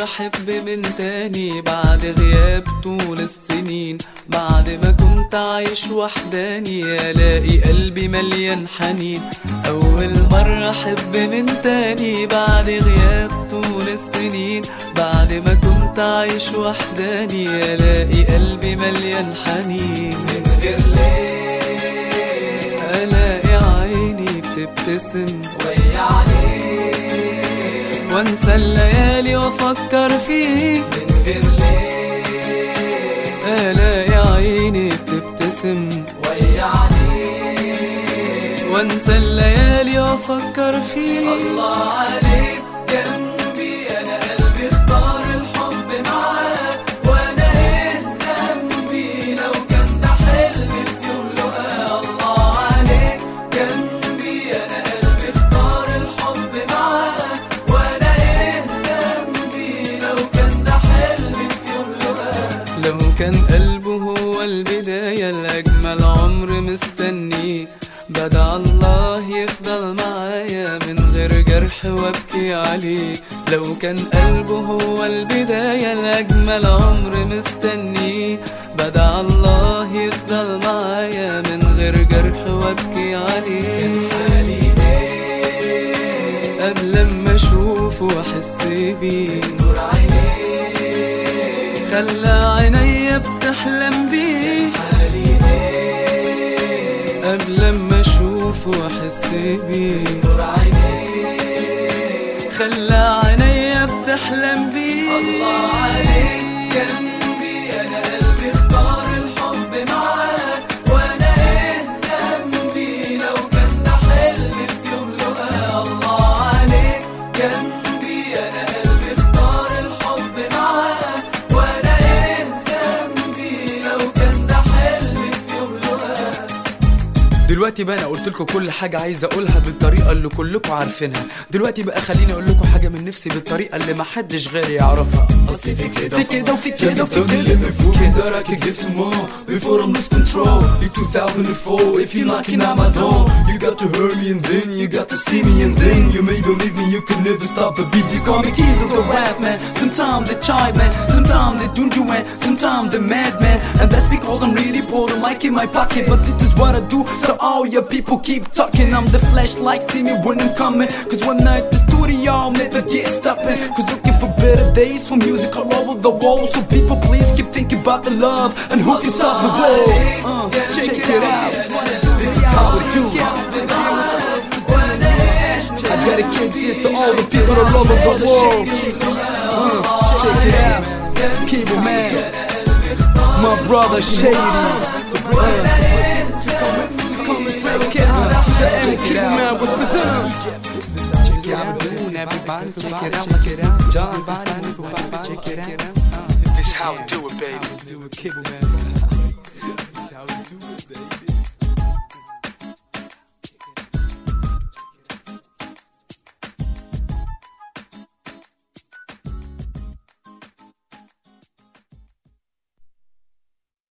أحب من تاني بعد غياب طول السنين، بعد ما كنت عايش وحداني ألاقي قلبي مليان حنين. أول مرة أحب من تاني بعد غياب طول السنين، بعد ما كنت عايش وحداني ألاقي قلبي مليان حنين. من غير ليه ألاقي عيني بتبتسم ويا عليك، وانسى الليالي وافكر فيك. من غير ليه ألاقي عيني بتبتسم ويا عليك، وانسى الليالي وافكر فيك. الله عليك جنبي انا قلبي اختار الحب معاك، وانا ايه ذنبي لو كان ده حلم في يوم لقاء. الله عليك جنبي انا قلبي اختار الحب معاك، وانا ايه ذنبي لو كان ده حلم في يوم لقاء. لو كان قلبه هو البداية الأجمل عمر مستنيه، بدع الله يفضل معايا من غير جرح وابكي عليه. لو كان قلبه هو البداية الأجمل عمر مستنيه، بدع الله يفضل معايا من غير جرح وابكي عليه. قبل ما اشوفه واحس بيه نور عينيه، خلى عينيا بتحلم بيه. قبل ما اشوفه واحس بيه نور عينيه، خلى عينيا بتحلم بيه. الله عليك جنبي انا قلبي اختار الحب معاك، وانا ايه ذنبي لو كان ده حلم في يوم لقاء. الله عليك جنبي انا قلبي اختار الحب معاك، وانا ايه ذنبي لو كان ده حلم في يوم لقاء. دلوقتي بقى انا قلت لكم كل حاجه عايز اقولها بالطريقه اللي كلكم عارفينها. دلوقتي بقى خليني اقول لكم حاجه من نفسي بالطريقه اللي محدش غيري يعرفها. اصلي في كده وفي كده وفي كده وفي كده that I can give some more before I lose control. In 2004 if you're knocking at my door, you got to hear me and then you got to see me and then you may believe me, you can never stop the beat. You call me Kid of the rap man, sometimes they chive man, sometimes they don't you man, sometimes they mad man. And that's because I'm really poor, the mic in my pocket, but this is what I do, so all your people keep talking. I'm the flashlight, see me when I'm coming, cause when I'm at the studio I'll never get stopping. Cause looking for better days for music all over the world, so people please keep thinking about the love and who can stop the war. Check it out, this is how we do. I dedicate this to all the people all over the world. Check it out, Cable Man, my brother Shady. Cable Man representing. Check it out, everybody. Check it out, check it out. John Biden, check it out. This is how we do it, baby. Cable Man. This is how we do it, baby.